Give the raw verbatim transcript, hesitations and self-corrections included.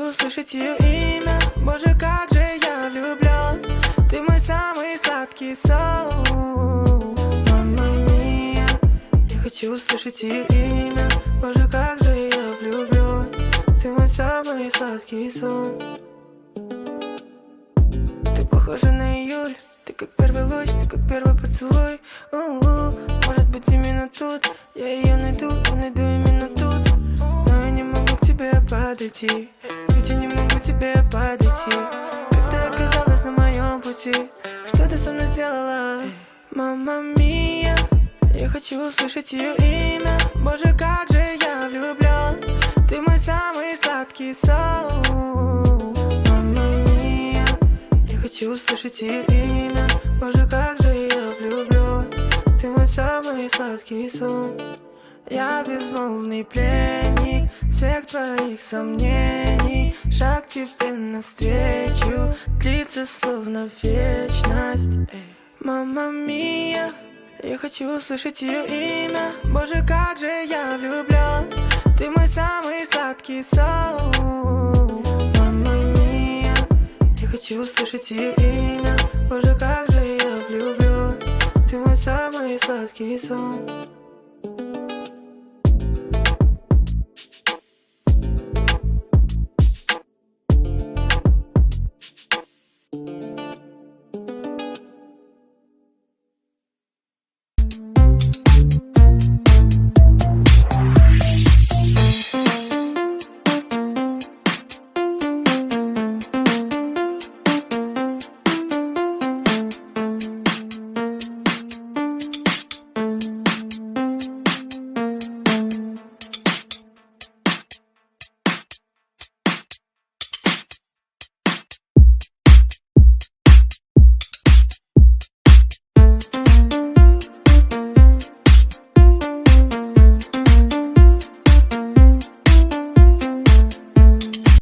хочу услышать ее имя. Боже, как же я влюблен. Ты мой самый сладкий сон. Мамма мия, я хочу услышать ее имя. Боже, как же я влюблен. Ты мой самый сладкий сон. Ты похожа на июль. Ты как первый луч, ты как первый поцелуй. У-у-у. Может быть именно тут я ее найду, я найду именно тут. Но я не могу к тебе подойти, ведь я не могу к тебе подойти. Как ты оказалась на моем пути, что ты со мной сделала? Мамма мия, я хочу услышать ее имя. Боже, как же я влюблен. Ты мой самый сладкий сон. Мамма мия, я хочу услышать ее имя. Боже, как же я влюблен. Ты мой самый сладкий сон. Я безмолвный пленник всех твоих сомнений. Шаг тебе навстречу длится словно вечность. Мамма мия, я хочу услышать ее имя. Боже, как же я влюблен. Ты мой самый сладкий сон. Мамма мия, я хочу услышать ее имя. Боже, как же я влюблен. Ты мой самый сладкий сон.